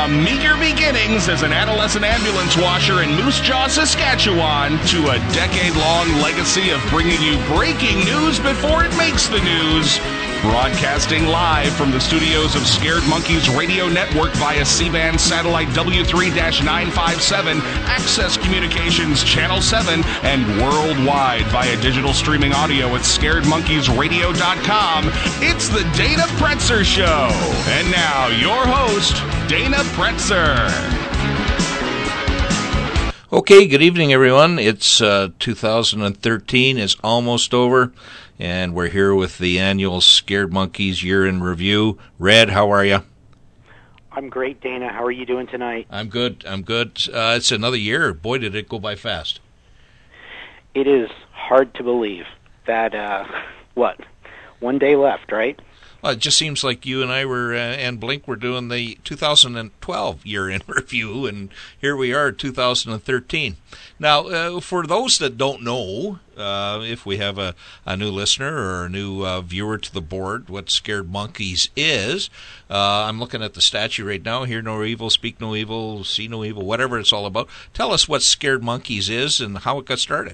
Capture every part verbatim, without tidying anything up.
From meager beginnings as an adolescent ambulance washer in Moose Jaw, Saskatchewan, to a decade-long legacy of bringing you breaking news before it makes the news. Broadcasting live from the studios of Scared Monkeys Radio Network via C-band satellite W three nine five seven, Access Communications Channel seven, and worldwide via digital streaming audio at scared monkeys radio dot com, it's the Dana Pretzer Show. And now, your host, Dana Pretzer. Okay, good evening, everyone. It's uh, two thousand thirteen is almost over, and we're here with the annual Scared Monkeys Year in Review. Red, how are you? I'm great, Dana. How are you doing tonight? I'm good. I'm good. Uh, it's another year. Boy, did it go by fast. It is hard to believe that, uh, what, one day left, right? Well, it just seems like you and I were, uh, and Blink were doing the two thousand twelve year in review, and here we are, two thousand thirteen. Now, uh, for those that don't know, uh, if we have a, a new listener or a new uh, viewer to the board, what Scared Monkeys is, uh, I'm looking at the statue right now, hear no evil, speak no evil, see no evil, whatever it's all about. Tell us what Scared Monkeys is and how it got started.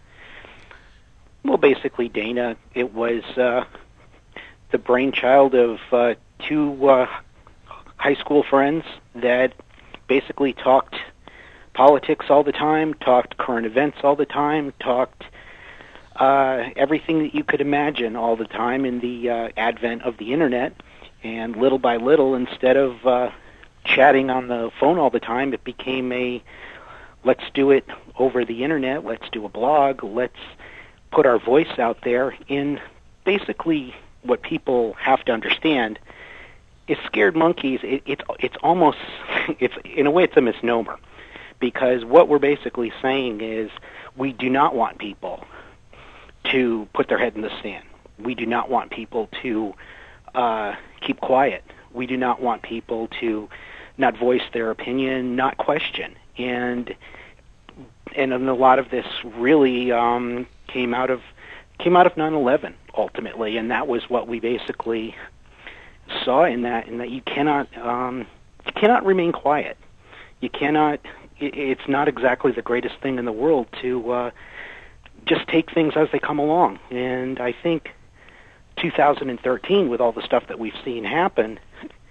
Well, basically, Dana, it was... Uh the brainchild of uh, two uh, high school friends that basically talked politics all the time, talked current events all the time, talked uh, everything that you could imagine all the time in the uh, advent of the Internet. And little by little, instead of uh, chatting on the phone all the time, it became a, let's do it over the Internet, let's do a blog, let's put our voice out there in basically... What people have to understand is Scared Monkeys. It, it's it's almost it's in a way it's a misnomer, because what we're basically saying is we do not want people to put their head in the sand. We do not want people to uh, keep quiet. We do not want people to not voice their opinion, not question. And and a lot of this really um, came out of came out of nine eleven. Ultimately, and that was what we basically saw in that, in that you cannot, um, you cannot remain quiet. You cannot. It, it's not exactly the greatest thing in the world to uh, just take things as they come along. And I think two thousand thirteen, with all the stuff that we've seen happen,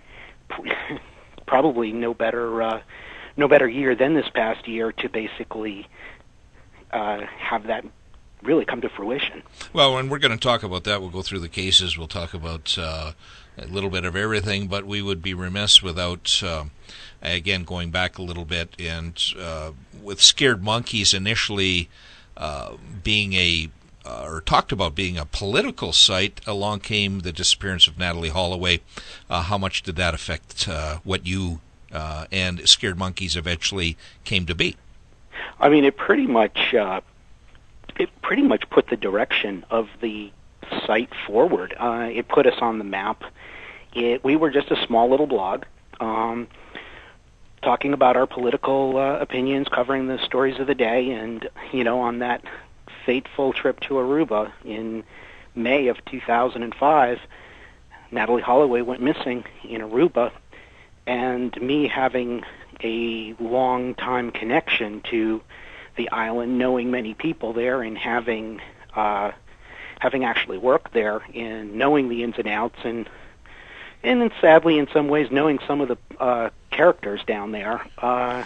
probably no better, uh, no better year than this past year to basically uh, have that really come to fruition. Well, and we're going to talk about that. We'll go through the cases. We'll talk about uh, a little bit of everything, but we would be remiss without, uh, again, going back a little bit. And uh, with Scared Monkeys initially uh, being a, uh, or talked about being a political site, along came the disappearance of Natalie Holloway. Uh, how much did that affect uh, what you uh, and Scared Monkeys eventually came to be? I mean, it pretty much... Uh, It pretty much put the direction of the site forward. Uh, it put us on the map. It, we were just a small little blog um, talking about our political uh, opinions, covering the stories of the day, and, you know, on that fateful trip to Aruba in May of two thousand five, Natalie Holloway went missing in Aruba, and me having a long-time connection to the island, knowing many people there, and having uh, having actually worked there, and knowing the ins and outs, and and then sadly, in some ways, knowing some of the uh, characters down there, uh,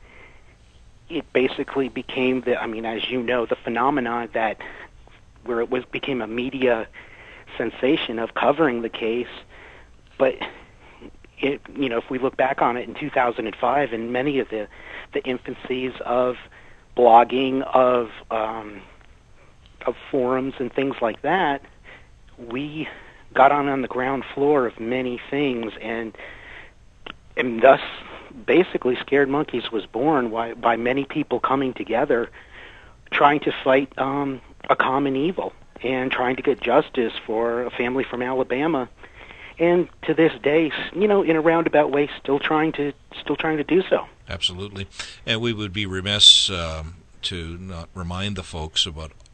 it basically became the. I mean, as you know, the phenomenon that where it was became a media sensation of covering the case, but it, you know, if we look back on it in two thousand five, and many of the the infancies of blogging, of um, of forums and things like that, we got on on the ground floor of many things, and and thus basically Scared Monkeys was born by, by many people coming together, trying to fight um, a common evil and trying to get justice for a family from Alabama, and to this day, you know, in a roundabout way, still trying to still trying to do so. Absolutely. And we would be remiss um, to not remind the folks about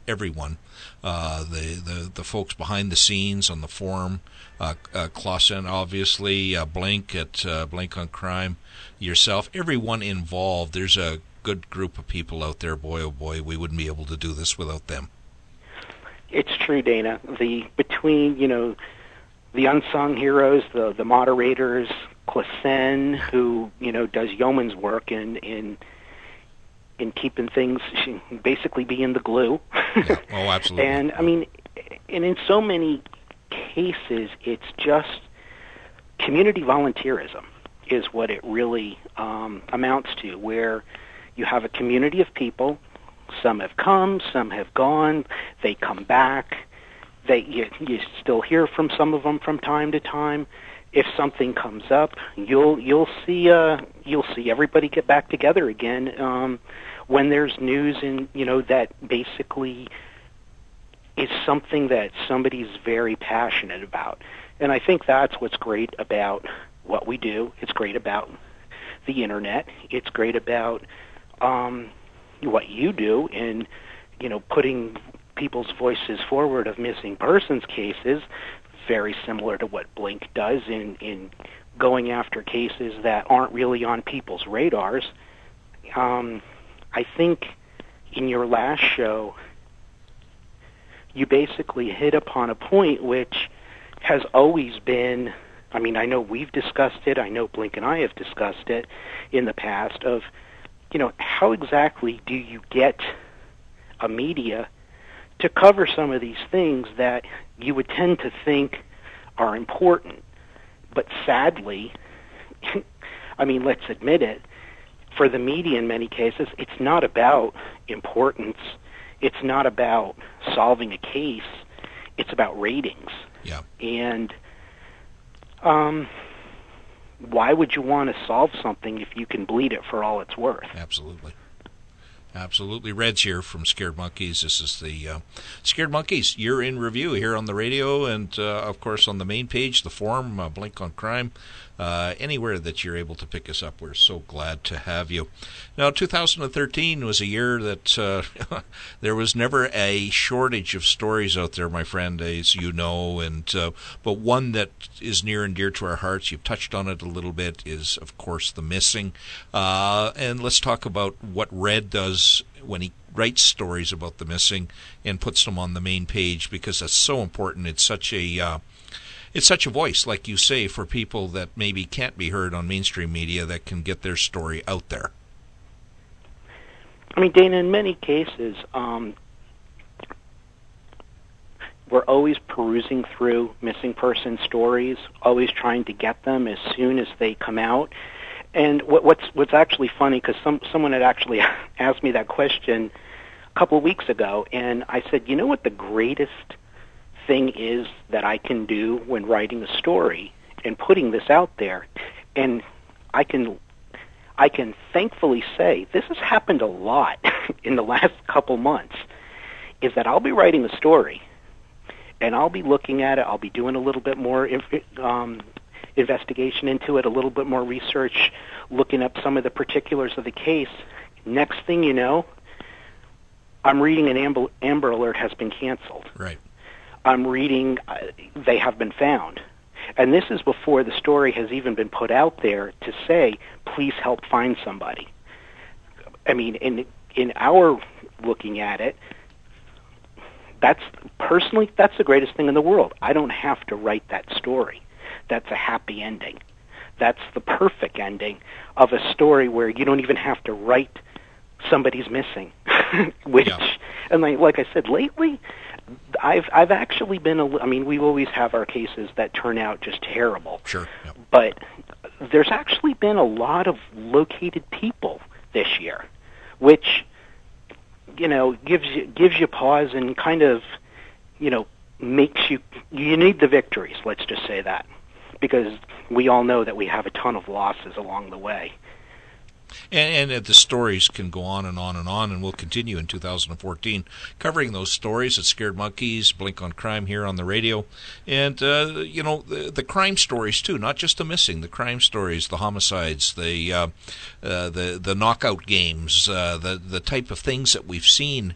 everyone, uh, the, the the folks behind the scenes on the forum, uh, uh, Clausen, obviously, uh, Blink at uh, Blink on Crime, yourself, everyone involved. There's a good group of people out there. Boy, oh boy, we wouldn't be able to do this without them. It's true, Dana. The between you know the unsung heroes, the the moderators, Clausen, who you know does yeoman's work in in in keeping things, basically being the glue. Yeah. Oh, absolutely. And I mean, and in so many cases, it's just community volunteerism is what it really um, amounts to, where you have a community of people. Some have come, some have gone. They come back. They you, you still hear from some of them from time to time. If something comes up, you'll you'll see uh, you'll see everybody get back together again um, when there's news, and you know that basically is something that somebody's very passionate about. And I think that's what's great about what we do. It's great about the internet. It's great about um, what you do in you know putting people's voices forward of missing persons cases. Very similar to what Blink does in, in going after cases that aren't really on people's radars. Um, I think in your last show, you basically hit upon a point which has always been, I mean, I know we've discussed it, I know Blink and I have discussed it in the past, of, you know, how exactly do you get a media to cover some of these things that you would tend to think are important. But sadly, I mean, let's admit it, for the media in many cases, it's not about importance. It's not about solving a case. It's about ratings. Yeah. And um, why would you want to solve something if you can bleed it for all it's worth? Absolutely. Absolutely. Red's here from Scared Monkeys. This is the uh, Scared Monkeys Year in Review here on the radio and, uh, of course, on the main page, the forum, uh, Blink on Crime. Uh, anywhere that you're able to pick us up, we're so glad to have you. Now, two thousand thirteen was a year that uh, there was never a shortage of stories out there, my friend, as you know, and uh, but one that is near and dear to our hearts, you've touched on it a little bit, is, of course, the missing. Uh, and let's talk about what Red does when he writes stories about the missing and puts them on the main page, because that's so important. It's such a... Uh, It's such a voice, like you say, for people that maybe can't be heard on mainstream media that can get their story out there. I mean, Dana, in many cases, um, we're always perusing through missing person stories, always trying to get them as soon as they come out. And what, what's what's actually funny, because some someone had actually asked me that question a couple of weeks ago, and I said, you know what the greatest thing is that I can do when writing a story and putting this out there, and I can I can thankfully say this has happened a lot in the last couple months, is that I'll be writing a story and I'll be looking at it, I'll be doing a little bit more um, investigation into it, a little bit more research, looking up some of the particulars of the case. Next thing you know, I'm reading an Amber, Amber Alert has been canceled. Right. I'm reading uh, they have been found. And this is before the story has even been put out there to say, please help find somebody. I mean, in in our looking at it, that's personally, that's the greatest thing in the world. I don't have to write that story. That's a happy ending. That's the perfect ending of a story where you don't even have to write somebody's missing. Which, yeah. and like, like I said, lately, I've I've actually been a, I mean, we always have our cases that turn out just terrible. Sure. Yep. But there's actually been a lot of located people this year, which, you know, gives you gives you pause and kind of, you know, makes you you need the victories. Let's just say that, because we all know that we have a ton of losses along the way. And, and the stories can go on and on and on, and we'll continue in two thousand fourteen covering those stories at Scared Monkeys, Blink on Crime here on the radio. And, uh, you know, the, the crime stories, too, not just the missing, the crime stories, the homicides, the uh, uh, the, the knockout games, uh, the, the type of things that we've seen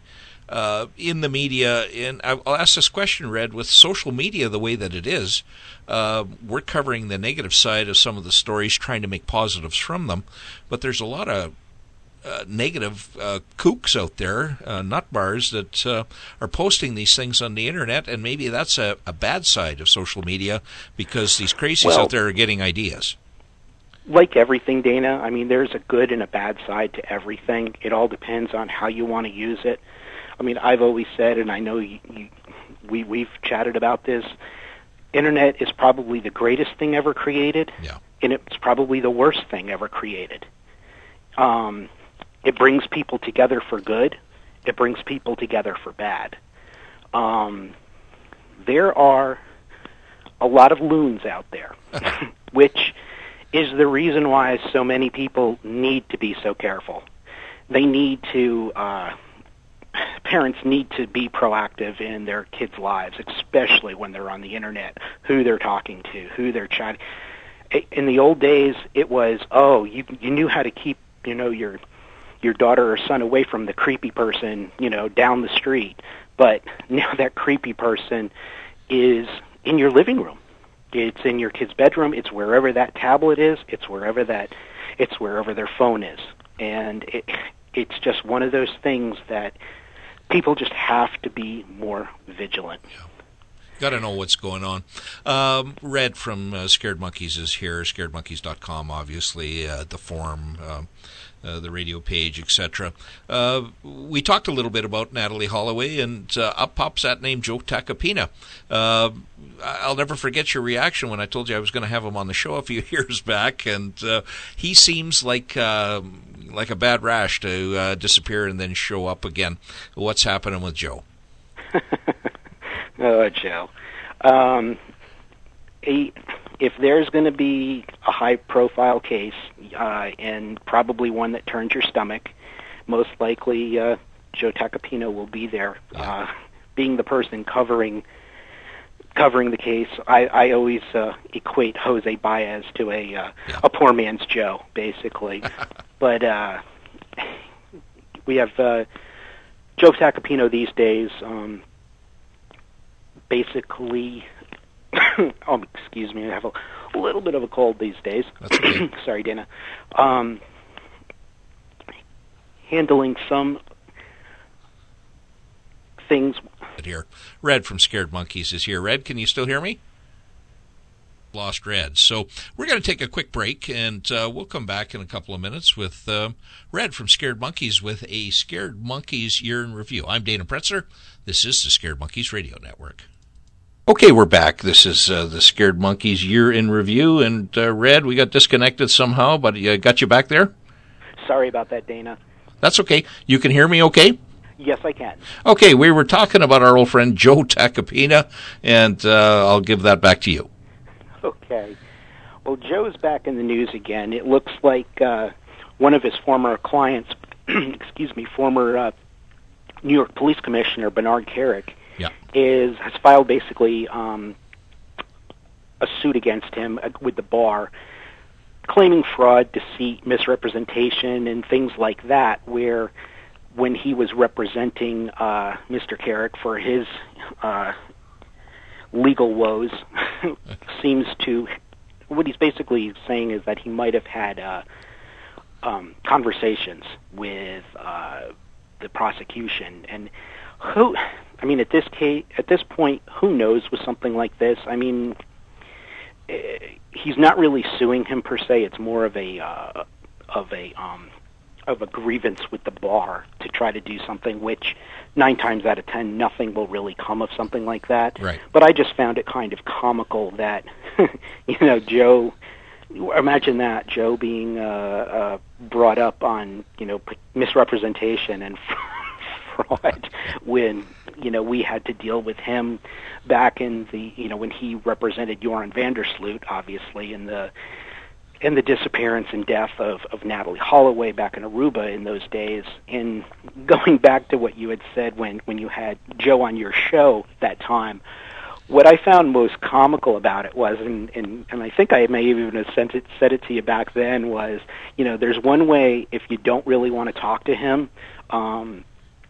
uh, in the media, and I'll ask this question, Red, with social media the way that it is, uh, we're covering the negative side of some of the stories, trying to make positives from them, but there's a lot of uh, negative uh, kooks out there, uh, nut bars, that uh, are posting these things on the internet, and maybe that's a, a bad side of social media because these crazies well, out there are getting ideas. Like everything, Dana, I mean, there's a good and a bad side to everything. It all depends on how you want to use it. I mean, I've always said, and I know you, you, we, we've chatted about this, Internet is probably the greatest thing ever created, yeah. and it's probably the worst thing ever created. Um, it brings people together for good. It brings people together for bad. Um, there are a lot of loons out there, which is the reason why so many people need to be so careful. They need to, uh, parents need to be proactive in their kids' lives, especially when they're on the internet, who they're talking to, who they're chatting. In the old days, it was, oh, you you knew how to keep, you know, your your daughter or son away from the creepy person, you know, down the street. But now that creepy person is in your living room. It's in your kid's bedroom. It's wherever that tablet is. It's wherever that, it's wherever their phone is. And it, it's just one of those things that people just have to be more vigilant. Yeah. Got to know what's going on. Um, Red from uh, Scared Monkeys is here, scared monkeys dot com, obviously, uh, the forum, uh, uh, the radio page, et cetera. Uh, we talked a little bit about Natalie Holloway, and uh, up pops that name, Joe Tacopina. Uh, I'll never forget your reaction when I told you I was going to have him on the show a few years back, and uh, he seems like uh, like a bad rash to uh, disappear and then show up again. What's happening with Joe? Oh, Joe. Um, he, if there's going to be a high-profile case, uh, and probably one that turns your stomach, most likely uh, Joe Tacopina will be there, uh, being the person covering covering the case. I, I always uh, equate Jose Baez to a uh, yeah. a poor man's Joe, basically. But uh, we have uh, Joe Tacopina these days. Um, Basically, oh, excuse me, I have a, a little bit of a cold these days. That's okay. Sorry, Dana. Um, handling some things. Here, Red from Scared Monkeys is here. Red, can you still hear me? Lost Red. So we're going to take a quick break, and uh, we'll come back in a couple of minutes with uh, Red from Scared Monkeys with a Scared Monkeys Year in Review. I'm Dana Pretzer. This is the Scared Monkeys Radio Network. Okay, we're back. This is uh, the Scared Monkeys Year in Review, and uh, Red, we got disconnected somehow, but uh, got you back there? Sorry about that, Dana. That's okay. You can hear me okay? Yes, I can. Okay, we were talking about our old friend Joe Tacopina, and uh, I'll give that back to you. Okay. Well, Joe's back in the news again. It looks like uh, one of his former clients, excuse me, former uh, New York Police Commissioner Bernard Kerik, yeah. is has filed basically um, a suit against him uh, with the bar, claiming fraud, deceit, misrepresentation, and things like that, where when he was representing uh, Mister Kerik for his uh, legal woes, seems to, what he's basically saying is that he might have had uh, um, conversations with uh, the prosecution. And who, I mean, at this case, at this point, who knows with something like this? I mean, uh, he's not really suing him per se. It's more of a uh, of a um, of a grievance with the bar to try to do something, which nine times out of ten, nothing will really come of something like that. Right. But I just found it kind of comical that, you know, Joe, imagine that, Joe being uh, uh, brought up on, you know, misrepresentation and fraud when, you know, we had to deal with him back in the, you know, when he represented Joran Vandersloot, obviously, in the and the disappearance and death of, of Natalie Holloway back in Aruba in those days. And going back to what you had said when, when you had Joe on your show that time, what I found most comical about it was, and, and, and I think I may even have sent it, said it to you back then, was, you know, there's one way if you don't really want to talk to him, um,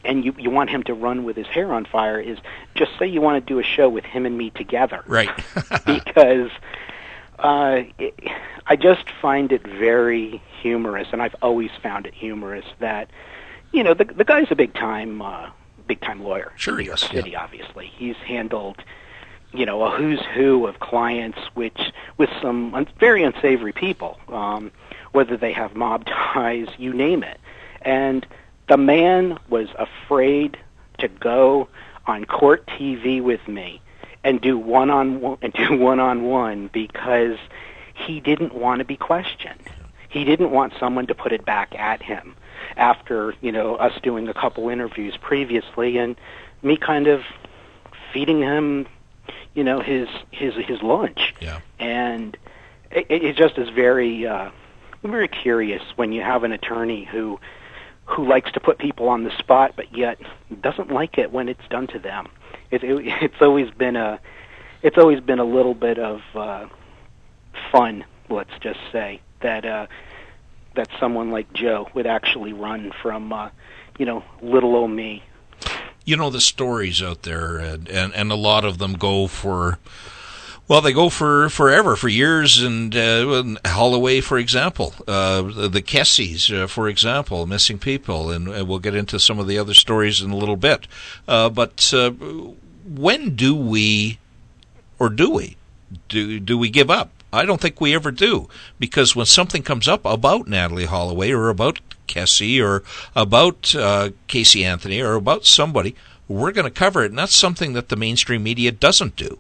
and you, you want him to run with his hair on fire, is just say you want to do a show with him and me together. Right. Because uh, it, I just find it very humorous, and I've always found it humorous that, you know, the, the guy's a big-time uh, big-time lawyer sure, in New York yes, City, yeah. obviously. He's handled, you know, a who's who of clients, which with some un- very unsavory people, um, whether they have mob ties, you name it. And the man was afraid to go on court T V with me and do one-on-one and do one-on-one because he didn't want to be questioned. He didn't want someone to put it back at him after, you know, us doing a couple interviews previously and me kind of feeding him, you know, his his his lunch. Yeah. And it, it just is very uh, very curious when you have an attorney who who likes to put people on the spot, but yet doesn't like it when it's done to them. It, it, it's always been a, it's always been a little bit of uh, fun. Let's just say that uh, that someone like Joe would actually run from, uh, you know, little old me. You know, the stories out there, and, and, and a lot of them go for. Well, they go for forever, for years, and uh, Holloway, for example, uh, the, the Kessies, uh, for example, missing people, and uh, we'll get into some of the other stories in a little bit. Uh, but uh, when do we, or do we, do do we give up? I don't think we ever do, because when something comes up about Natalee Holloway or about Kessie or about uh, Casey Anthony or about somebody, we're going to cover it, and that's something that the mainstream media doesn't do.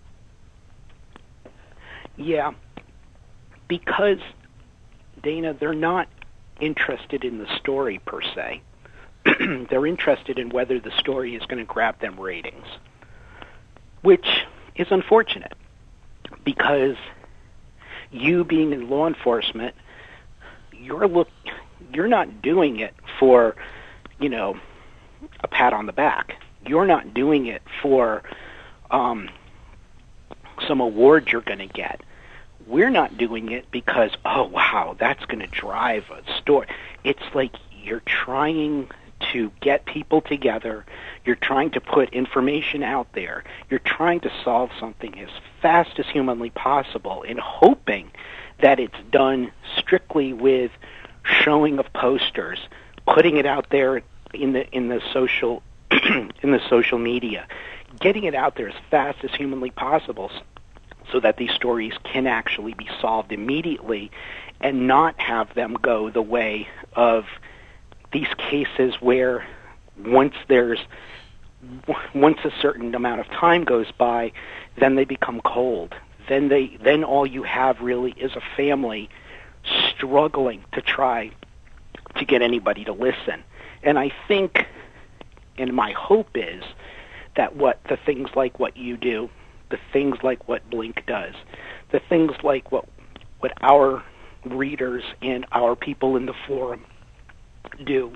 Yeah, because, Dana, they're not interested in the story per se. They're interested in whether the story is going to grab them ratings, which is unfortunate because you being in law enforcement, you're look, you're not doing it for, you know, a pat on the back. You're not doing it for um, some award you're going to get. We're not doing it because, oh, wow, that's going to drive a story. It's like you're trying to get people together. You're trying to put information out there. You're trying to solve something as fast as humanly possible and hoping that it's done strictly with showing of posters, putting it out there in the in the social in the social media, getting it out there as fast as humanly possible so that these stories can actually be solved immediately and not have them go the way of these cases where once there's once a certain amount of time goes by, then they become cold. Then they then all you have really is a family struggling to try to get anybody to listen. And I think, and my hope is, that what the things like what you do, the things like what Blink does, the things like what what our readers and our people in the forum do,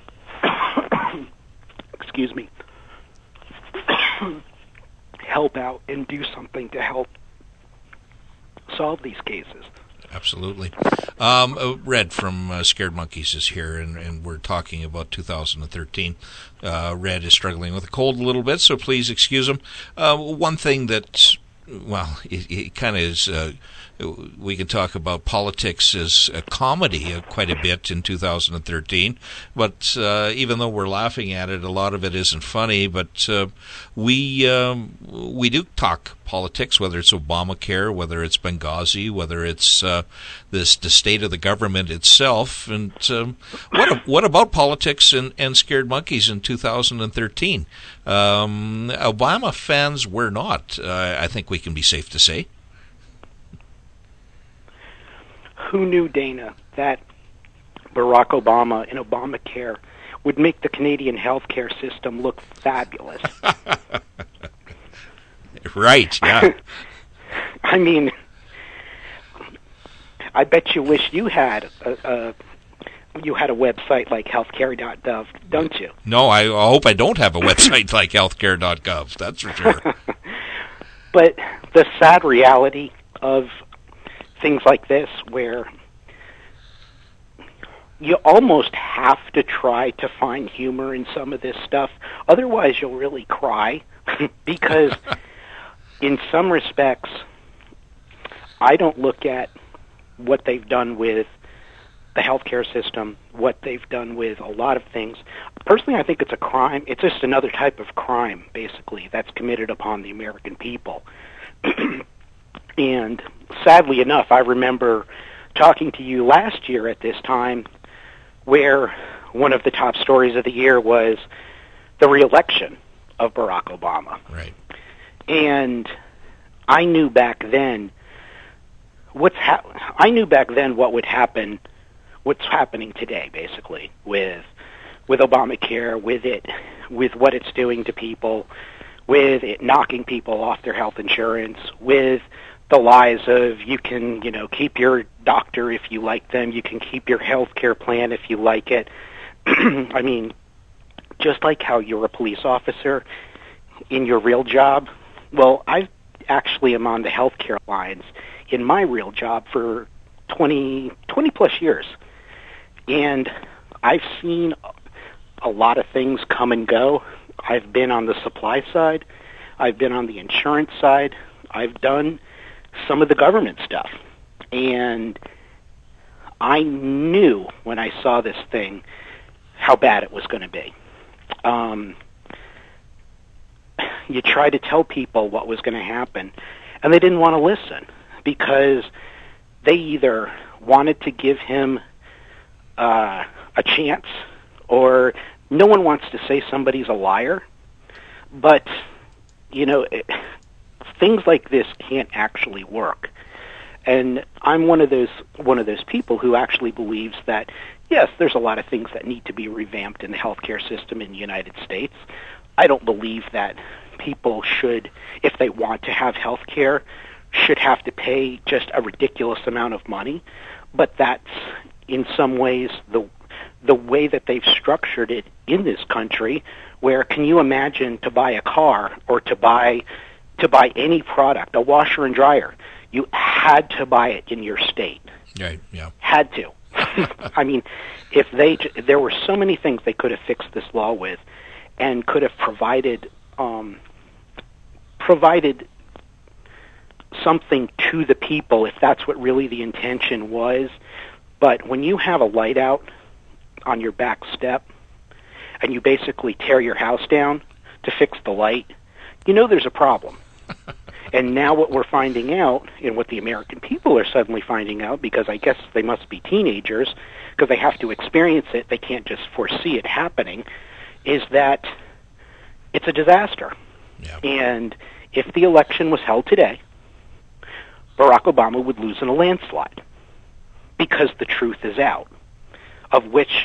excuse me, help out and do something to help solve these cases. Absolutely. Um, uh, Red from uh, Scared Monkeys is here, and, and we're talking about two thousand thirteen. Uh, Red is struggling with a cold a little bit, so please excuse him. Uh, one thing that, well, it, it kind of is, uh, we can talk about politics as a comedy uh, quite a bit in two thousand thirteen, but uh, even though we're laughing at it, a lot of it isn't funny, but uh, we um, we do talk politics, whether it's Obamacare, whether it's Benghazi, whether it's uh, this the state of the government itself, and um, what what about politics and, and Scared Monkeys in two thousand thirteen? Um, Obama fans were not, uh, I think we can be safe to say. Who knew, Dana, that Barack Obama and Obamacare would make the Canadian healthcare system look fabulous? Right, yeah. I mean, I bet you wish you had a, a you had a website like healthcare dot gov, don't you? No, I, I hope I don't have a website like healthcare dot gov, that's for sure. But the sad reality of things like this, where you almost have to try to find humor in some of this stuff. Otherwise, you'll really cry because in some respects, I don't look at what they've done with the healthcare system, what they've done with a lot of things. Personally, I think it's a crime. It's just another type of crime, basically, that's committed upon the American people. And sadly enough, I remember talking to you last year at this time where one of the top stories of the year was the re-election of Barack Obama. Right. And I knew back then what's ha- I knew back then what would happen, what's happening today, basically, with with Obamacare, with it, with what it's doing to people, with it knocking people off their health insurance, with the lies of you can, you know, keep your doctor if you like them, you can keep your health care plan if you like it. I mean, just like how you're a police officer in your real job, well, I actually am on the healthcare lines in my real job for twenty, twenty plus years. And I've seen a lot of things come and go. I've been on the supply side. I've been on the insurance side. I've done some of the government stuff. And I knew when I saw this thing how bad it was going to be. Um, you try to tell people what was going to happen, and they didn't want to listen because they either wanted to give him uh, a chance, or no one wants to say somebody's a liar. But, you know, it, things like this can't actually work. And I'm one of those one of those people who actually believes that, yes, there's a lot of things that need to be revamped in the healthcare system in the United States. I don't believe that people should, if they want to have health care, should have to pay just a ridiculous amount of money. But that's, in some ways, the the way that they've structured it in this country, where can you imagine to buy a car or to buy to buy any product, a washer and dryer, you had to buy it in your state. Right, yeah. Had to. I mean, if they, there were so many things they could have fixed this law with, and could have provided, um, provided something to the people if that's what really the intention was. But when you have a light out on your back step, and you basically tear your house down to fix the light, you know there's a problem. And now what we're finding out, and what the American people are suddenly finding out, because I guess they must be teenagers, because they have to experience it, they can't just foresee it happening, is that it's a disaster. Yeah. And if the election was held today, Barack Obama would lose in a landslide, because the truth is out, of which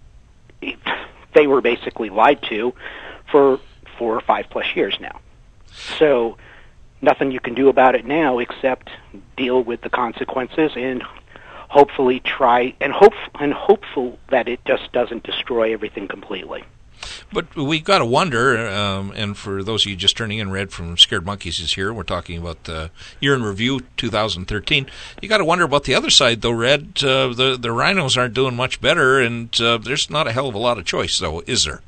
they were basically lied to for four or five plus years now. So nothing you can do about it now except deal with the consequences and hopefully try and hope and hopeful that it just doesn't destroy everything completely. But we got to wonder, um, and for those of you just turning in, Red from Scared Monkeys is here. We're talking about the Year in Review two thousand thirteen. You got to wonder about the other side, though, Red. Uh, the the rhinos aren't doing much better, and uh, there's not a hell of a lot of choice, though, is there?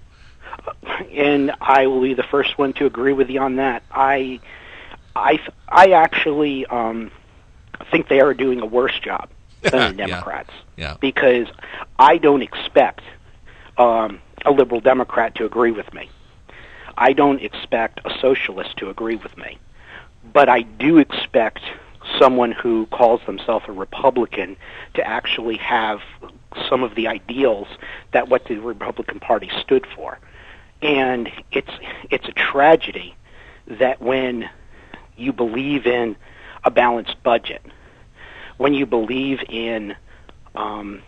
And I will be the first one to agree with you on that. I, I, I actually um, think they are doing a worse job than the Democrats. Yeah. Yeah. Because I don't expect um, a liberal Democrat to agree with me. I don't expect a socialist to agree with me. But I do expect someone who calls themselves a Republican to actually have some of the ideals that what the Republican Party stood for. And it's it's a tragedy that when you believe in a balanced budget, when you believe in um,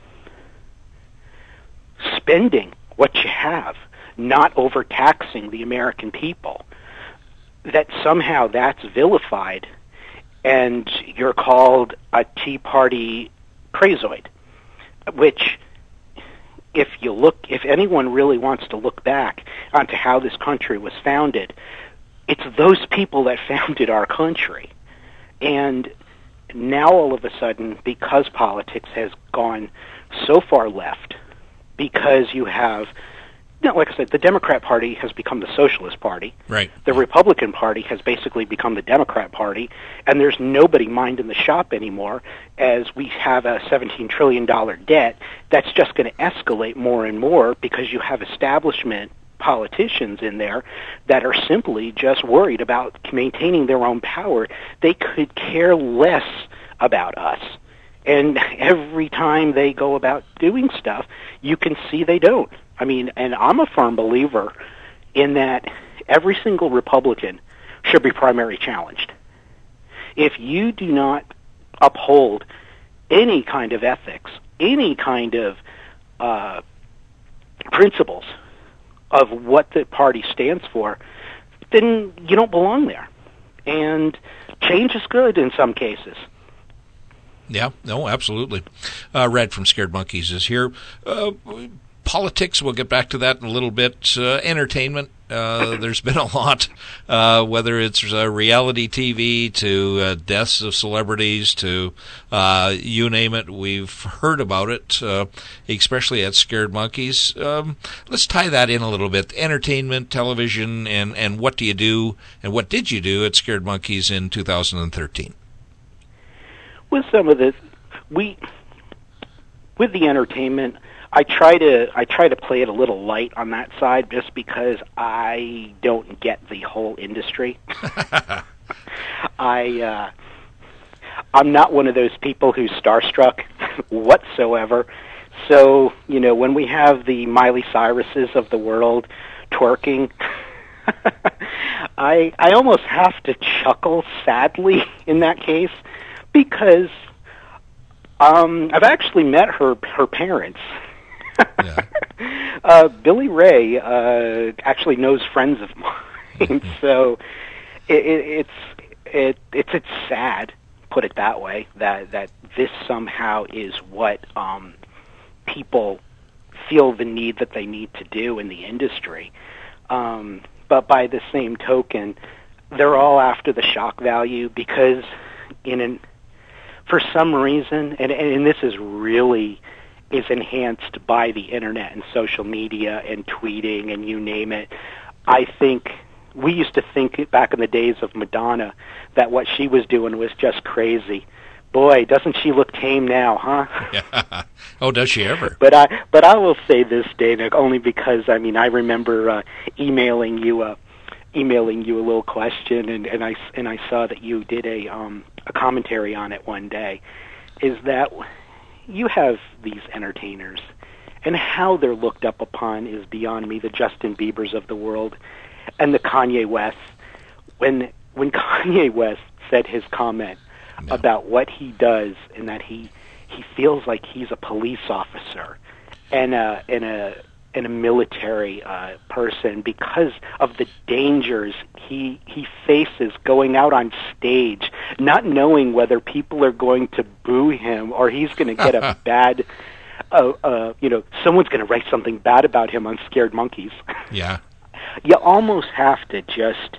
spending what you have, not overtaxing the American people, that somehow that's vilified and you're called a Tea Party crazoid, which if you look, if anyone really wants to look back onto how this country was founded, it's those people that founded our country. And now all of a sudden, because politics has gone so far left, because you have, you know, like I said, the Democrat Party has become the Socialist Party. Right. The Republican Party has basically become the Democrat Party, and there's nobody minding the shop anymore as we have a seventeen trillion dollars debt that's just going to escalate more and more because you have establishment politicians in there that are simply just worried about maintaining their own power. They could care less about us. And every time they go about doing stuff, you can see they don't. I mean, and I'm a firm believer in that every single Republican should be primary challenged. If you do not uphold any kind of ethics, any kind of uh, principles of what the party stands for, then you don't belong there. And change is good in some cases. Yeah, no, absolutely. Uh, Red from Scared Monkeys is here. Uh, politics, we'll get back to that in a little bit. Uh, entertainment, uh, there's been a lot, uh, whether it's uh, reality T V to uh, deaths of celebrities to uh, you name it, we've heard about it, uh, especially at Scared Monkeys. Um, let's tie that in a little bit. Entertainment, television, and, and what do you do, and what did you do at Scared Monkeys in two thousand thirteen? With some of the, we, with the entertainment, I try to I try to play it a little light on that side, just because I don't get the whole industry. I uh, I'm not one of those people who's starstruck whatsoever. So you know, when we have the Miley Cyruses of the world twerking, I I almost have to chuckle sadly in that case, because um, I've actually met her her parents. Yeah. uh, Billy Ray uh, actually knows friends of mine, so it, it, it's it, it's it's sad, put it that way, that that this somehow is what um, people feel the need that they need to do in the industry. Um, but by the same token, they're all after the shock value, because in an for some reason, and, and this is really is enhanced by the internet and social media and tweeting and you name it. I think we used to think back in the days of Madonna that what she was doing was just crazy. Boy, doesn't she look tame now, huh? Yeah. Oh, does she ever? But I, but I will say this, Dana, only because I mean I remember uh, emailing you a, emailing you a little question, and, and I and I saw that you did a um, a commentary on it one day. Is that you have these entertainers, and how they're looked up upon is beyond me. The Justin Biebers of the world, and the Kanye West. When when Kanye West said his comment no. about what he does, and that he he feels like he's a police officer and a and a and a military uh, person because of the dangers he he faces going out on stage, not knowing whether people are going to boo him or he's going to get a bad, uh, uh, you know, someone's going to write something bad about him on Scared Monkeys. Yeah. You almost have to just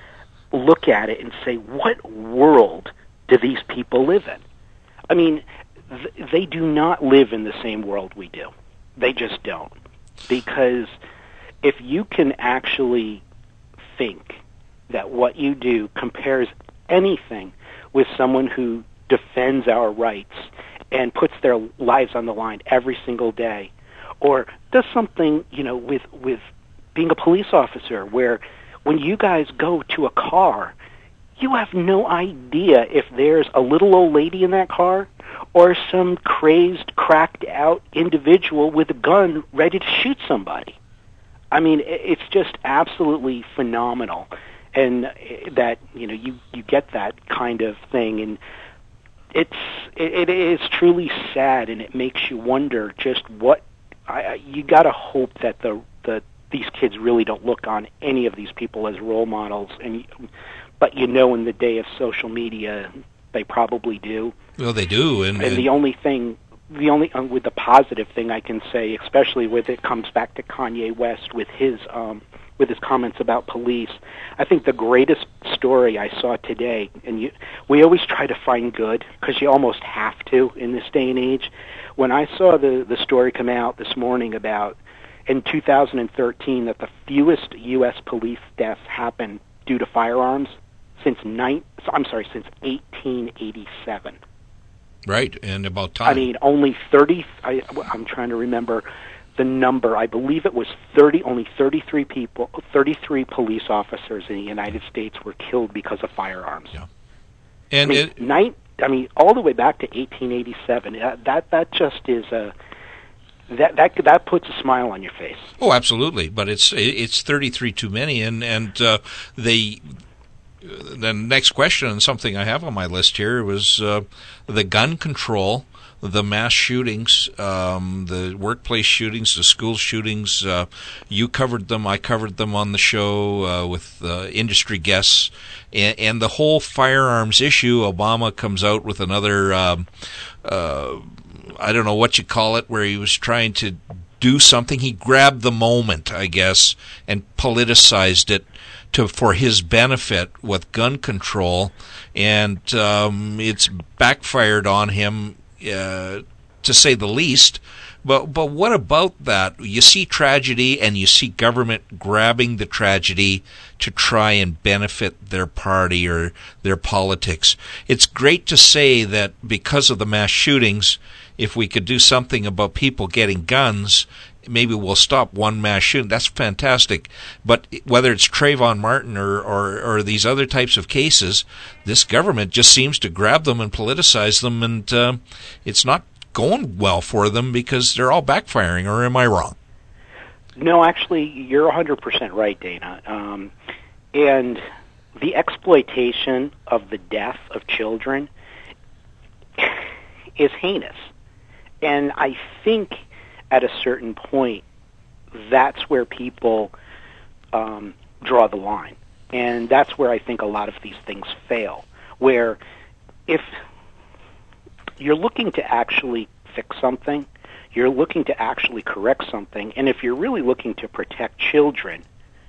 look at it and say, what world do these people live in? I mean, th- they do not live in the same world we do. They just don't. Because if you can actually think that what you do compares anything with someone who defends our rights and puts their lives on the line every single day, or does something, you know, with with being a police officer, where when you guys go to a car, you have no idea if there's a little old lady in that car or some crazed, cracked-out individual with a gun ready to shoot somebody. I mean, it's just absolutely phenomenal, and that, you know, you, you get that kind of thing, and it's it, it is truly sad, and it makes you wonder just what I, you got to hope that the the these kids really don't look on any of these people as role models, and but you know, in the day of social media, they probably do. Well, they do, and, and, and the only thing, the only uh, with the positive thing I can say, especially with it comes back to Kanye West with his um, with his comments about police. I think the greatest story I saw today, and you, we always try to find good because you almost have to in this day and age. When I saw the, the story come out this morning about in two thousand thirteen that the fewest U S police deaths happened due to firearms since nine, I'm sorry, since eighteen eighty-seven. Right, and about time. I mean, only thirty. I, I'm trying to remember the number. I believe it was thirty. Only thirty-three people, thirty-three police officers in the United States were killed because of firearms. Yeah, and I mean, it, nine, I mean, all the way back to eighteen eighty-seven. That that, that just is a that that that puts a smile on your face. Oh, absolutely. But it's it's thirty-three too many, and and uh, they. The next question, and something I have on my list here, was uh, the gun control, the mass shootings, um, the workplace shootings, the school shootings. Uh, you covered them, I covered them on the show uh, with uh, industry guests, and, and the whole firearms issue. Obama comes out with another, um, uh, I don't know what you call it, where he was trying to do something. He grabbed the moment, I guess, and politicized it to for his benefit with gun control, and um, it's backfired on him, uh, to say the least. But but what about that? You see tragedy, and you see government grabbing the tragedy to try and benefit their party or their politics. It's great to say that because of the mass shootings, if we could do something about people getting guns, maybe we'll stop one mass shooting. That's fantastic. But whether it's Trayvon Martin or, or, or these other types of cases, this government just seems to grab them and politicize them, and uh, it's not going well for them because they're all backfiring, or am I wrong? No, actually, you're one hundred percent right, Dana. Um, and the exploitation of the death of children is heinous. And I think at a certain point, that's where people um, draw the line. And that's where I think a lot of these things fail, where if you're looking to actually fix something, you're looking to actually correct something, and if you're really looking to protect children,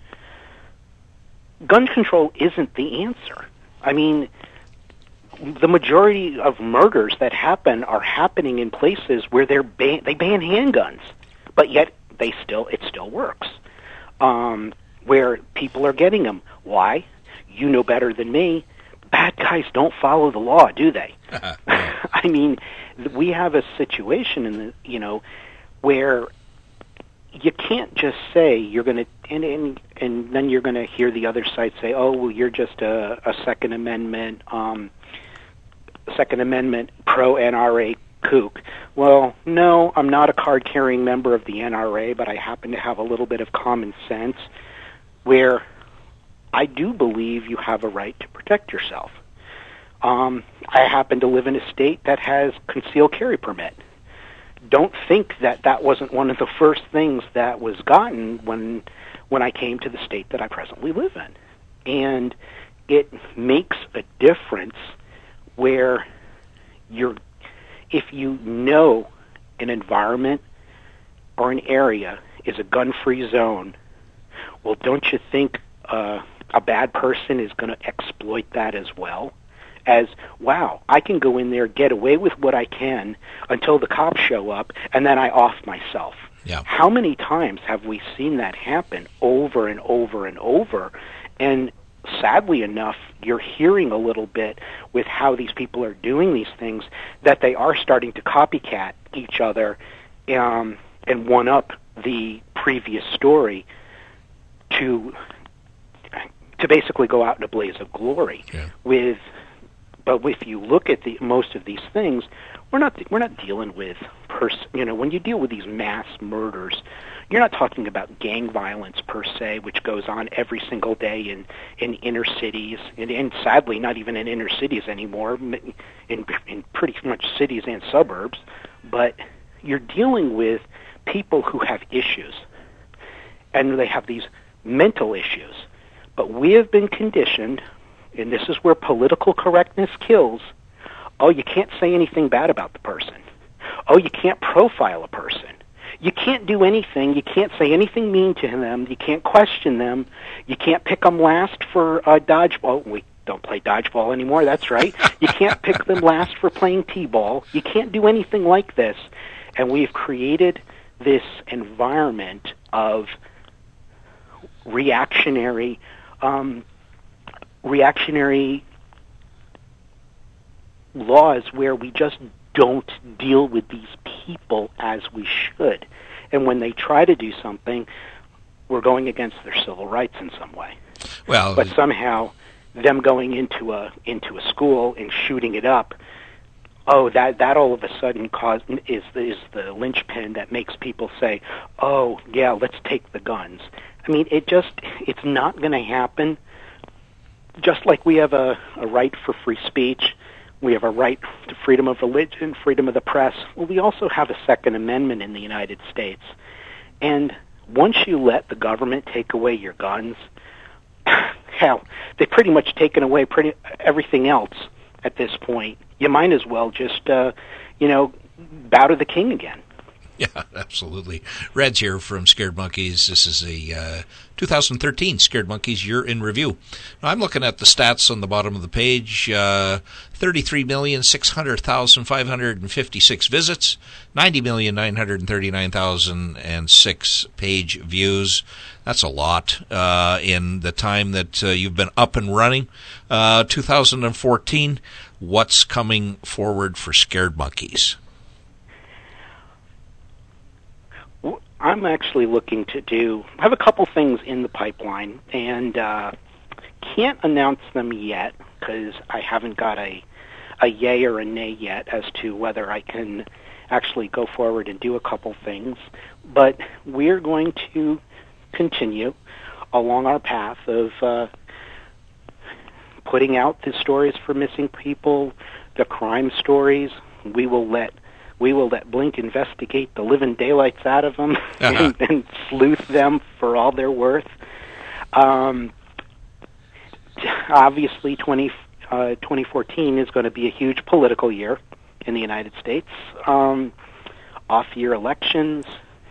gun control isn't the answer. I mean, the majority of murders that happen are happening in places where they're ban- they ban handguns, but yet they still it still works. Um, where people are getting them. Why? You know better than me. Bad guys don't follow the law, do they? I mean, we have a situation in the you know where you can't just say you're going to, and, and and then you're going to hear the other side say, "Oh, well, you're just a, a Second Amendment." Um, Second Amendment pro-N R A kook. Well, no, I'm not a card-carrying member of the N R A, but I happen to have a little bit of common sense where I do believe you have a right to protect yourself. Um, I happen to live in a state that has concealed carry permit. Don't think that that wasn't one of the first things that was gotten when when I came to the state that I presently live in. And it makes a difference where you're, if you know an environment or an area is a gun-free zone, well, don't you think uh, a bad person is going to exploit that as well? As, wow, I can go in there, get away with what I can until the cops show up, and then I off myself. Yeah. How many times have we seen that happen over and over and over? And sadly enough, you're hearing a little bit with how these people are doing these things that they are starting to copycat each other um, and one-up the previous story to to basically go out in a blaze of glory. Yeah. With, but if you look at the most of these things, we're not we're not dealing with pers- you know when you deal with these mass murders. You're not talking about gang violence per se, which goes on every single day in, in inner cities, and, and sadly not even in inner cities anymore, in, in pretty much cities and suburbs. But you're dealing with people who have issues, and they have these mental issues. But we have been conditioned, and this is where political correctness kills. Oh, you can't say anything bad about the person. Oh, you can't profile a person. you can't do anything. You can't say anything mean to them. You can't question them. You can't pick them last for uh, dodgeball. We don't play dodgeball anymore, that's right. You can't pick them last for playing t-ball. You can't do anything like this. And we've created this environment of reactionary, um, reactionary laws where we just don't deal with these people as we should. And when they try to do something, we're going against their civil rights in some way. Well, but somehow them going into a into a school and shooting it up, oh, that that all of a sudden cause is the, is the linchpin that makes people say, oh, yeah, let's take the guns. I mean, it just it's not going to happen. Just like we have a, a right for free speech, we have a right to freedom of religion, freedom of the press. Well, we also have a Second Amendment in the United States. And once you let the government take away your guns, hell, they've pretty much taken away pretty everything else at this point. You might as well just, uh, you know, bow to the king again. Yeah, absolutely. Red's here from Scared Monkeys. This is a uh, two thousand thirteen Scared Monkeys Year in Review. Now, I'm looking at the stats on the bottom of the page. Uh, thirty-three million six hundred thousand five hundred fifty-six visits, ninety million nine hundred thirty-nine thousand six page views. That's a lot uh, in the time that uh, you've been up and running. Uh, two thousand fourteen, what's coming forward for Scared Monkeys? I'm actually looking to do, I have a couple things in the pipeline, and uh, can't announce them yet because I haven't got a, a yay or a nay yet as to whether I can actually go forward and do a couple things. But we're going to continue along our path of uh, putting out the stories for missing people, the crime stories. We will let We will let Blink investigate the living daylights out of them uh-huh. and, and sleuth them for all they're worth. Um, obviously, twenty, uh, twenty fourteen is going to be a huge political year in the United States. Um, off-year elections.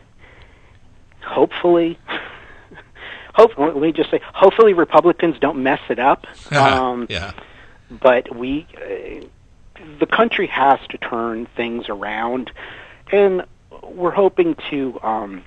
Hopefully, hope, let me just say, hopefully Republicans don't mess it up. Um, yeah. But we... Uh, the country has to turn things around, and we're hoping to um,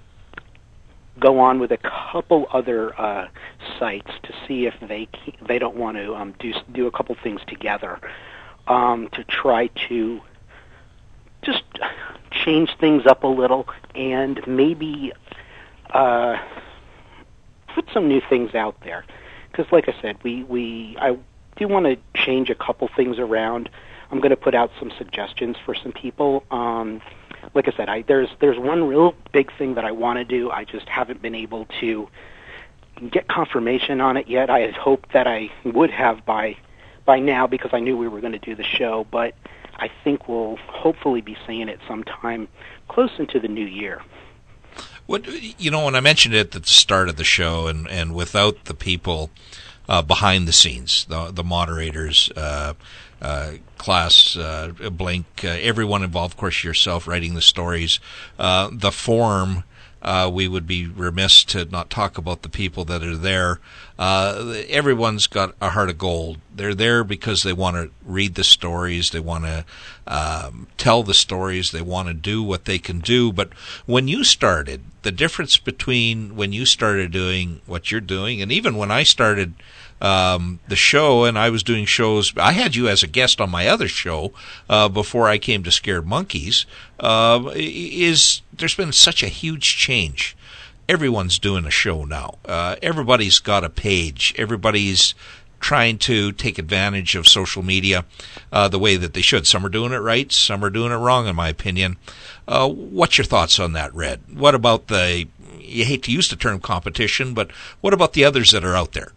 go on with a couple other uh, sites to see if they they don't want to um, do do a couple things together um, to try to just change things up a little and maybe uh, put some new things out there. Because, like I said, we we I. do want to change a couple things around. I'm going to put out some suggestions for some people. Um, like I said, I, there's there's one real big thing that I want to do. I just haven't been able to get confirmation on it yet. I had hoped that I would have by by now because I knew we were going to do the show, but I think we'll hopefully be seeing it sometime close into the new year. What you know, when I mentioned it at the start of the show, and, and without the people Uh, behind the scenes, the the moderators, uh, uh, class, uh, Blink, uh, everyone involved, of course, yourself writing the stories, uh, the form, uh, we would be remiss to not talk about the people that are there. Uh, everyone's got a heart of gold. They're there because they want to read the stories, they want to um, tell the stories, they want to do what they can do. But when you started, the difference between when you started doing what you're doing, and even when I started um, the show, and I was doing shows, I had you as a guest on my other show uh, before I came to Scared Monkeys, uh, is there's been such a huge change. Everyone's doing a show now. Uh, everybody's got a page. Everybody's trying to take advantage of social media uh, the way that they should. Some are doing it right. Some are doing it wrong, in my opinion. Uh, what's your thoughts on that, Red? What about the, you hate to use the term competition, but what about the others that are out there?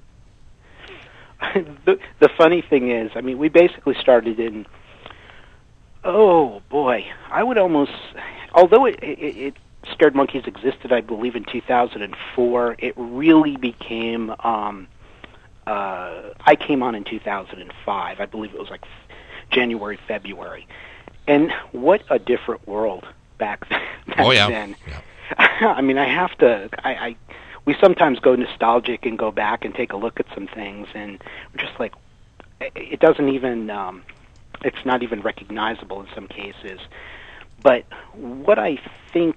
the, the funny thing is, I mean, we basically started in, oh boy, I would almost, although it, it, it Scared Monkeys existed, I believe, in two thousand four, it really became, um, uh, I came on in two thousand five. I believe it was like January, February. And what a different world back back Oh, yeah. then. yeah. I mean, I have to, I, I, we sometimes go nostalgic and go back and take a look at some things, and we're just like, it doesn't even, um, it's not even recognizable in some cases. But what I think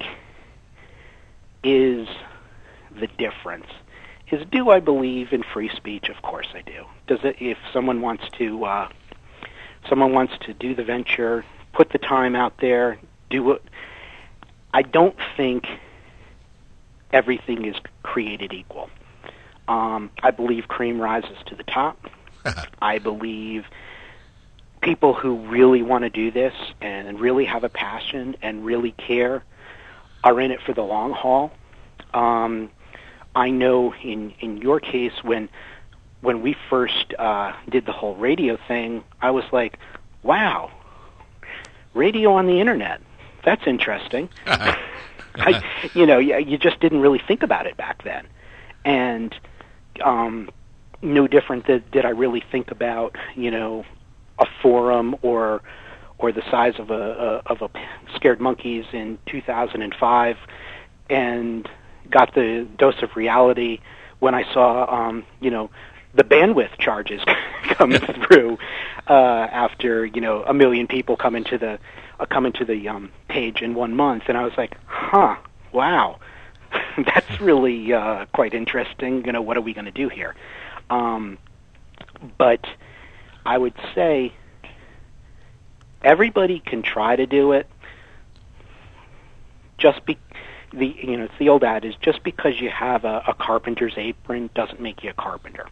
is the difference is, do I believe in free speech? Of course I do. Does it, if someone wants to, uh, someone wants to do the venture, put the time out there, do it. I don't think everything is created equal. Um, I believe cream rises to the top. I believe people who really want to do this and really have a passion and really care are in it for the long haul. Um, I know in, in your case, when when we first uh, did the whole radio thing, I was like, wow, radio on the internet. That's interesting. I, you know, you, you just didn't really think about it back then. And um, no different that did I really think about, you know, a forum or or the size of a, a of a Scared Monkeys in two thousand five, and got the dose of reality when I saw, um, you know, the bandwidth charges coming through uh, after, you know, a million people come into the uh, come into the um, page in one month, and I was like, huh, wow, that's really uh, quite interesting. You know, what are we going to do here? Um, but I would say everybody can try to do it. Just be the you know it's the old adage, just because you have a, a carpenter's apron doesn't make you a carpenter.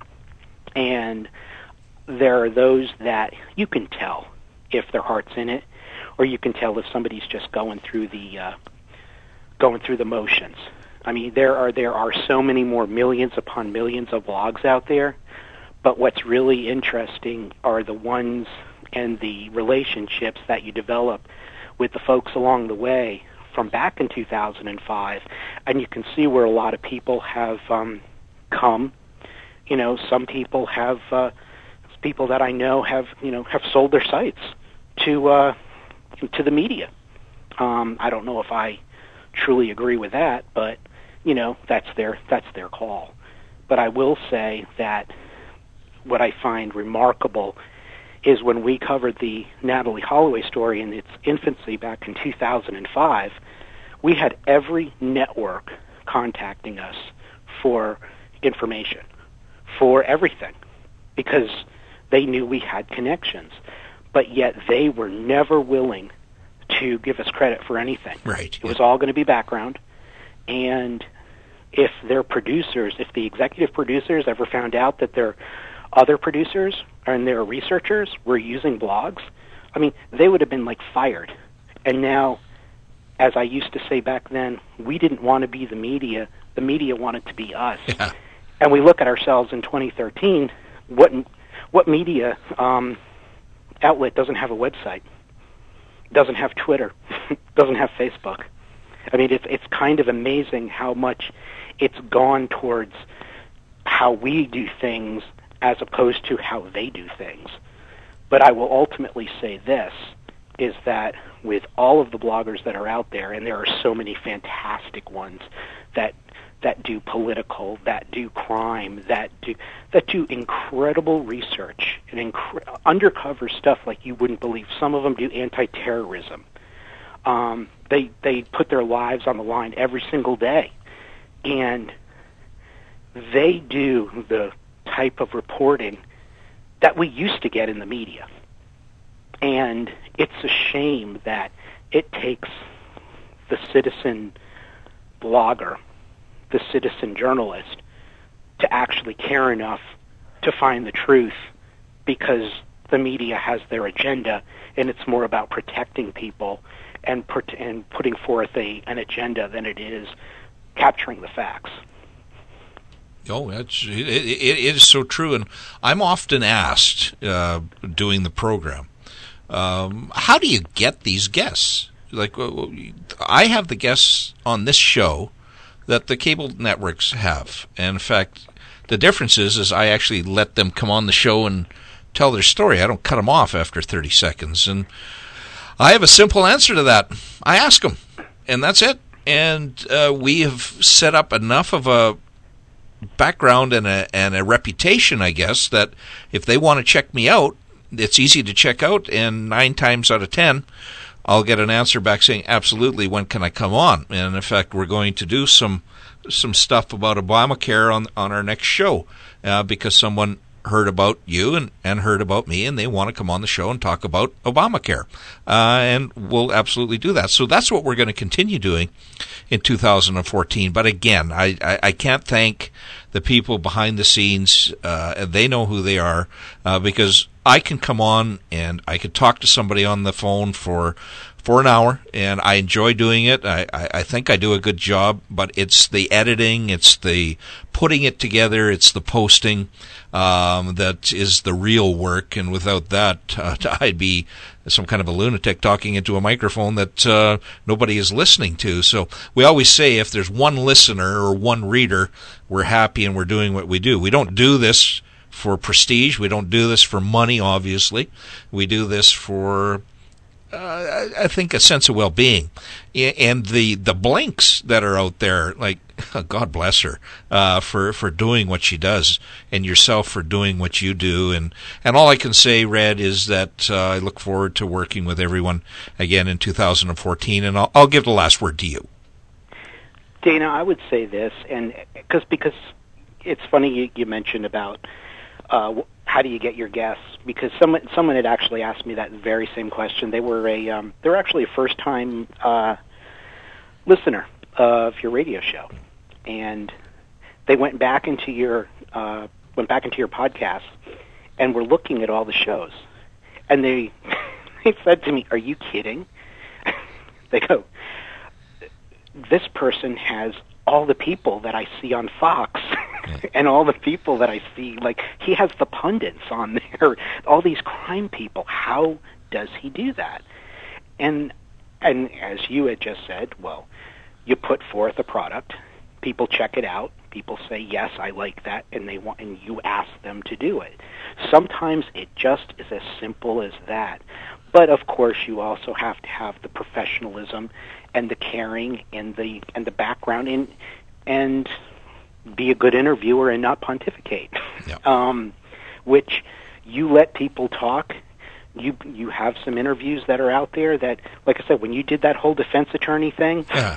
And there are those that you can tell if their heart's in it, or you can tell if somebody's just going through the uh, going through the motions. I mean, there are there are so many more millions upon millions of blogs out there, but what's really interesting are the ones and the relationships that you develop with the folks along the way from back in two thousand five, and you can see where a lot of people have um, come. You know, some people have uh, people that I know have you know have sold their sites to uh, to the media. Um, I don't know if I truly agree with that, but you know that's their that's their call. But I will say that what I find remarkable is when we covered the Natalie Holloway story in its infancy back in two thousand five, we had every network contacting us for information, for everything, because they knew we had connections. But yet they were never willing to give us credit for anything. Right. It was all going to be background. And if their producers, if the executive producers ever found out that their other producers and their researchers were using blogs, I mean, they would have been like fired. And now, as I used to say back then, we didn't want to be the media. The media wanted to be us. Yeah. And we look at ourselves in twenty thirteen, what what media um, outlet doesn't have a website, doesn't have Twitter, doesn't have Facebook? I mean, it's it's kind of amazing how much it's gone towards how we do things as opposed to how they do things. But I will ultimately say this, is that with all of the bloggers that are out there, and there are so many fantastic ones that that do political, that do crime, that do that do incredible research and incre- undercover stuff like you wouldn't believe. Some of them do anti-terrorism. Um, they they put their lives on the line every single day, and they do the type of reporting that we used to get in the media. And it's a shame that it takes the citizen blogger, the citizen journalist, to actually care enough to find the truth, because the media has their agenda, and it's more about protecting people and, put, and putting forth a, an agenda than it is capturing the facts. Oh, that's, it, it, it is so true. And I'm often asked, uh, doing the program, um, how do you get these guests? Like, I have the guests on this show that the cable networks have. And in fact, the difference is, is I actually let them come on the show and tell their story. I don't cut them off after thirty seconds. And I have a simple answer to that. I ask them, and that's it. and uh, we have set up enough of a background and a and a reputation, I guess, that if they want to check me out, it's easy to check out, and nine times out of ten, I'll get an answer back saying, absolutely, when can I come on? And in fact, we're going to do some some stuff about Obamacare on on our next show uh, because someone heard about you and, and heard about me, and they want to come on the show and talk about Obamacare. Uh, and we'll absolutely do that. So that's what we're going to continue doing in two thousand fourteen. But again, I, I, I can't thank the people behind the scenes. Uh, they know who they are uh, because I can come on and I could talk to somebody on the phone for for an hour, and I enjoy doing it. I, I, I think I do a good job, but it's the editing, it's the putting it together, it's the posting um, that is the real work, and without that, uh, I'd be some kind of a lunatic talking into a microphone that uh, nobody is listening to. So we always say if there's one listener or one reader, we're happy and we're doing what we do. We don't do this for prestige. We don't do this for money, obviously. We do this for Uh, I think a sense of well-being, and the the blinks that are out there, like God bless her uh, for for doing what she does, and yourself for doing what you do, and and all I can say, Red, is that uh, I look forward to working with everyone again in two thousand fourteen, and I'll, I'll give the last word to you. Dana, I would say this, and because because it's funny you, you mentioned about uh, how do you get your guests? Because someone someone had actually asked me that very same question. They were a um, they were actually a first time uh, listener of your radio show, and they went back into your uh, went back into your podcast and were looking at all the shows, and they they said to me, "Are you kidding?" They go, "This person has all the people that I see on Fox and all the people that I see, like, he has the pundits on there, all these crime people. How does he do that?" And and as you had just said, well, you put forth a product, people check it out, people say, yes, I like that, and they want, and you ask them to do it. Sometimes it just is as simple as that. But of course, you also have to have the professionalism and the caring and the and the background in, and be a good interviewer and not pontificate. Yeah. Um, which you let people talk. You you have some interviews that are out there that, like I said, when you did that whole defense attorney thing, Yeah.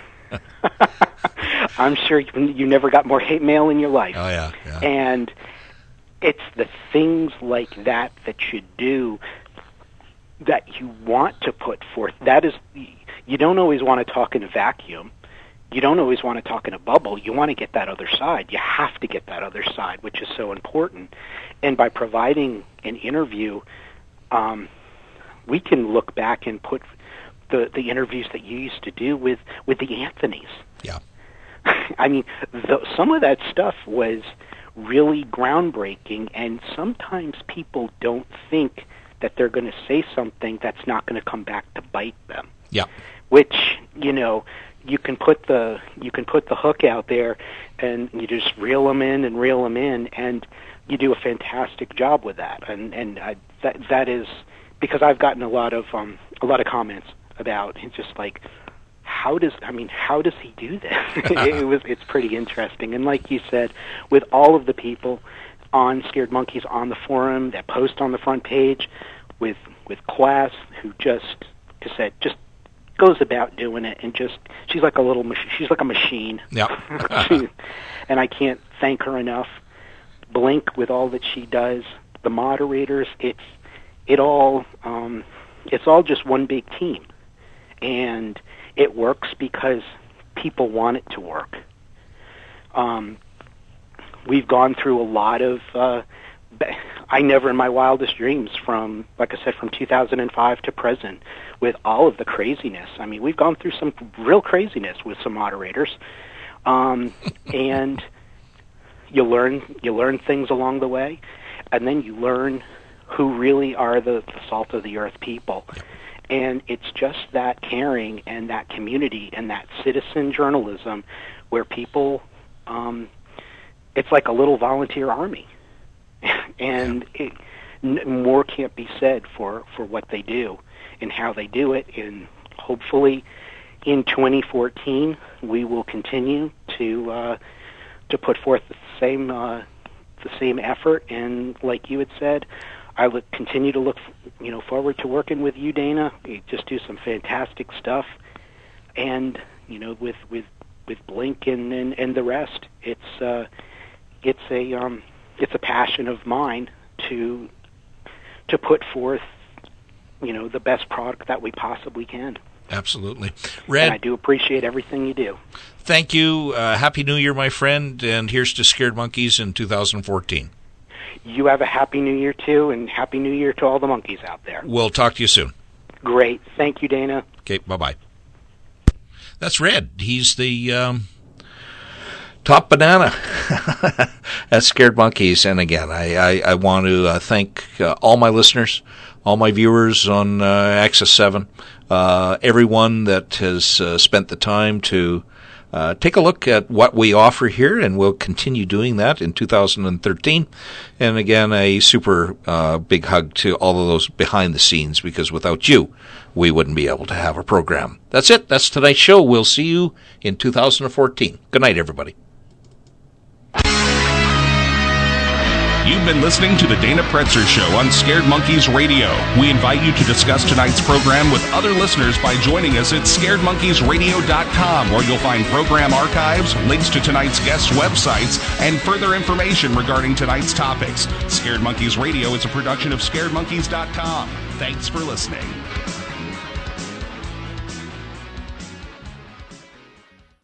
I'm sure you, you never got more hate mail in your life. Oh yeah, yeah. And it's the things like that that you do that you want to put forth. That is, you don't always want to talk in a vacuum. You don't always want to talk in a bubble. You want to get that other side. You have to get that other side, which is so important. And by providing an interview, um, we can look back and put the, the interviews that you used to do with, with the Anthonys. Yeah. I mean, the, some of that stuff was really groundbreaking, and sometimes people don't think that they're going to say something that's not going to come back to bite them. Yeah. Which, you know, you can put the you can put the hook out there, and you just reel them in and reel them in, and you do a fantastic job with that. And and I, that that is because I've gotten a lot of um, a lot of comments about it's just like, how does I mean how does he do this? it was it's pretty interesting. And like you said, with all of the people on Scared Monkeys on the forum that post on the front page, with with Class, who just just said just goes about doing it, and just she's like a little mach- she's like a machine. Yeah. She, and I can't thank her enough. Blink, with all that she does, the moderators, it's it all um, it's all just one big team, and it works because people want it to work. Um, we've gone through a lot of. Uh, I never in my wildest dreams, from, like I said, from two thousand five to present, with all of the craziness. I mean, we've gone through some real craziness with some moderators, um, and you learn you learn things along the way, and then you learn who really are the, the salt of the earth people. And it's just that caring and that community and that citizen journalism where people, um, it's like a little volunteer army. And it, n- more can't be said for, for what they do and how they do it. And hopefully in twenty fourteen, we will continue to uh, to put forth the same uh, the same effort. And like you had said, I would continue to look, you know, forward to working with you, Dana. You just do some fantastic stuff, and you know, with with, with Blink and, and, and the rest, it's uh, it's a um, it's a passion of mine to to put forth, you know, the best product that we possibly can. Absolutely. Red, and I do appreciate everything you do. Thank you. Uh, Happy New Year, my friend, and here's to Scared Monkeys in two thousand fourteen. You have a Happy New Year, too, and Happy New Year to all the monkeys out there. We'll talk to you soon. Great. Thank you, Dana. Okay, bye-bye. That's Red. He's the um, top banana at Scared Monkeys. And again, I, I, I want to uh, thank uh, all my listeners, all my viewers on uh, Access seven, uh, everyone that has uh, spent the time to uh, take a look at what we offer here, and we'll continue doing that in two thousand thirteen. And again, a super uh, big hug to all of those behind the scenes, because without you, we wouldn't be able to have a program. That's it. That's tonight's show. We'll see you in two thousand fourteen. Good night, everybody. You've been listening to the Dana Pretzer Show on Scared Monkeys Radio. We invite you to discuss tonight's program with other listeners by joining us at scared monkeys radio dot com, where you'll find program archives, links to tonight's guest websites, and further information regarding tonight's topics. Scared Monkeys Radio is a production of scared monkeys dot com. Thanks for listening.